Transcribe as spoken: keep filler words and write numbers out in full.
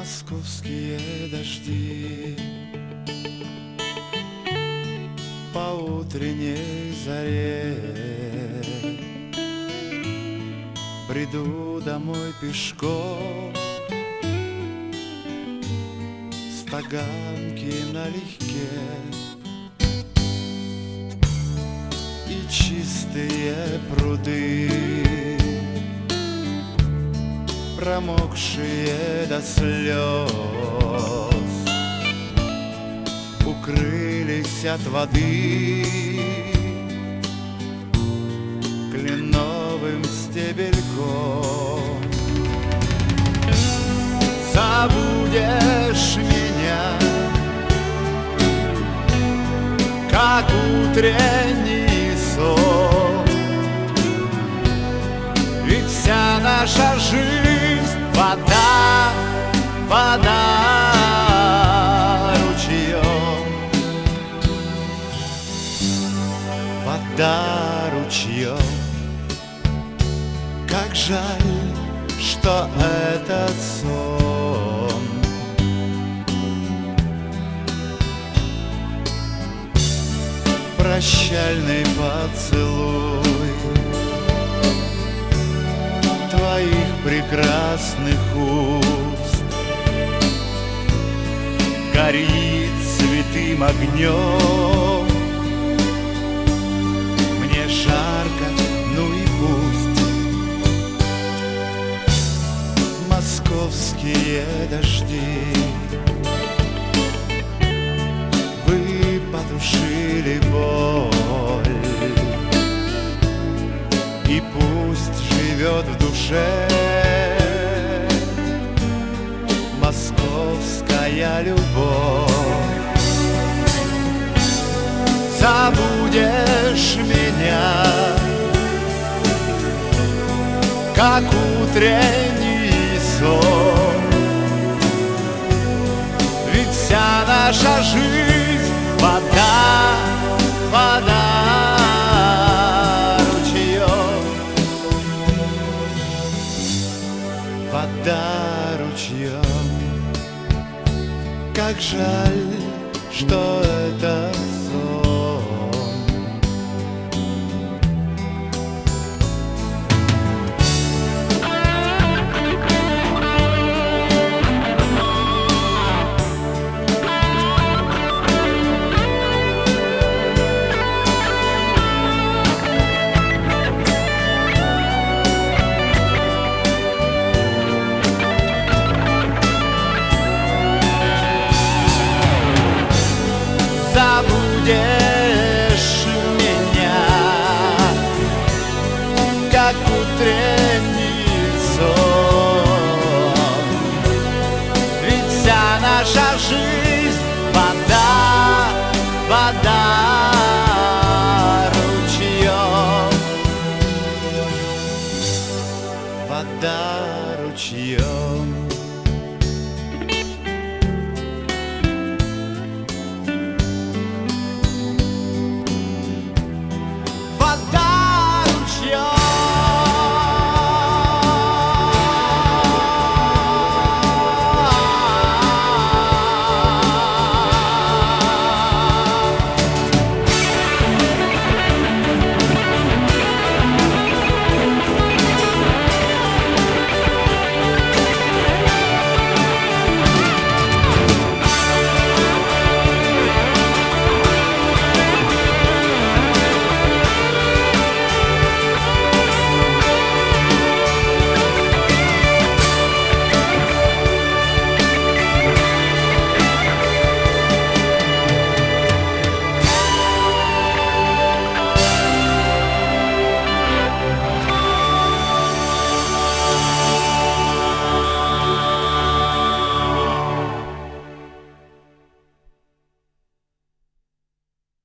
Московские дожди по утренней заре. Приду домой пешком с таганки налегке, и чистые пруды, промокшие до слез, укрылись от воды кленовым стебельком. Забудешь меня, как утренний сон, ведь вся наша жизнь — вода, вода ручьем, вода ручьем. Как жаль, что этот сон прощальный поцелуй твоих прекрасных уст горит святым огнем. Мне жарко, ну и пусть. Московские дожди, вы потушили боль, и пусть живет в душе московская любовь. Забудешь меня, как утренний сон, ведь вся наша жизнь — вода, вода ручьем, вода ручьем. Как жаль, что это сон. Забудешь меня, как утренний сон, ведь вся наша жизнь